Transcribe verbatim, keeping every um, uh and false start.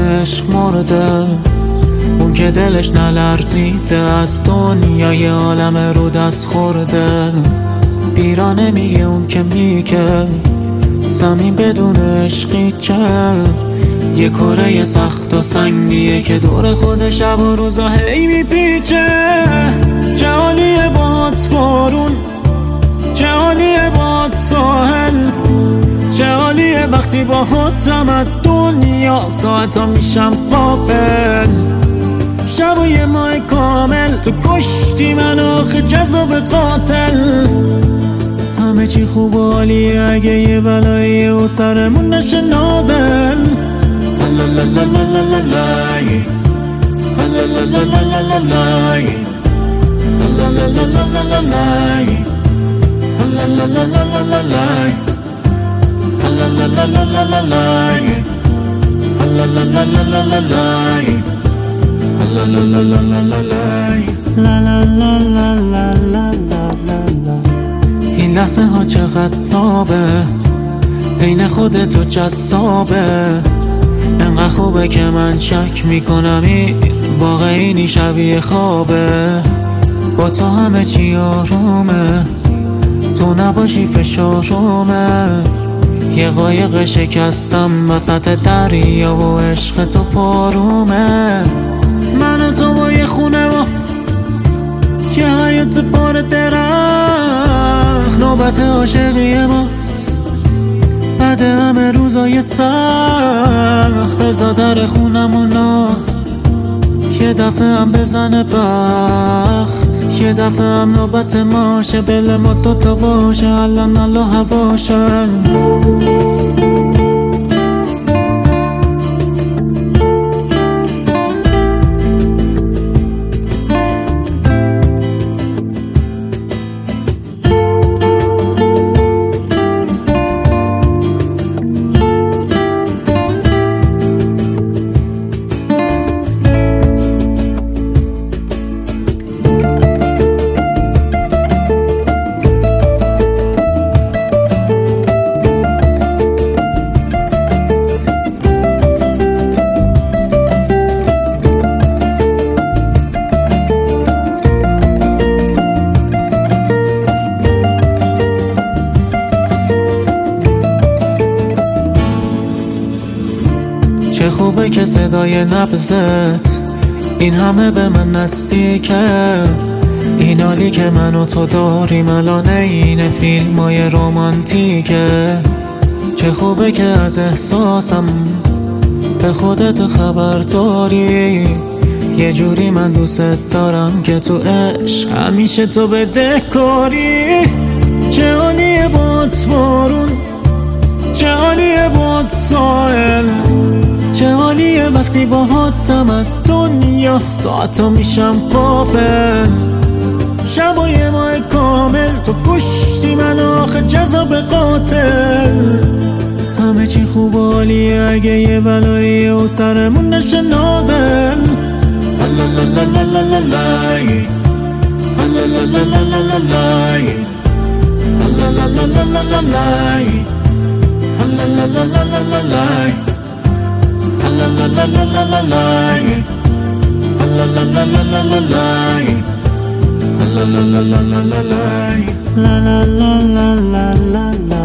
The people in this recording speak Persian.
عشق مرده، اون که دلش نلرزیده از دنیای عالم رو دست خورده. بیرانه میگه اون که میگه زمین بدون عشقی چه، یه کره سخت و سنگیه که دور خود شب و روزا هی میپیچه. چه عالیه باد بارون، چه عالیه باد ساحل، چه عالیه وقتی با خودم از دنیا ساعتا میشم قافل. شب و یه ماه کامل تو کشتی من آخه جذاب قاتل. همه چی خوب و عالیه اگه یه بلاییه و سرمون نشه نازل. این لحظه ها چقدر نابه، عین خودتو جذابه. انقدر خوبه که من شک میکنم این واقعی شبیه خوابه. با تو همه چی آرومه، تو نباشی فشارومه. یه قایق شکستم وسط دریا و عشق تو پارومه. من و تو با یه خونه و یه حیات پر درخت، نوبت عاشقی ماست بعد همه روزای سخت. بزا در خونمونا یه دفعه هم بزنه بخت، یه دفعه هم نوبت ماشه. دل ما دوتا باشه الان الله هواشه. چه خوبه که صدای نبضت این همه به من نزدیکه. این حالی که من و تو داریم الان این فیلم های رومانتیکه. چه خوبه که از احساسم به خودت خبر داری. یه جوری من دوست دارم که تو عشق همیشه تو بدهکاری. چه عالیه باد بارون، چه عالیه باد ساحل، چه عالیه وقتی با حاتم از دنیا ساعتا میشم قافل. شب و یه ماه کامل تو کشتی من آخه جذاب قاتل. همه چی خوب و عالیه اگه یه بلاییه و سرمون نشه نازل. La la la la la la la.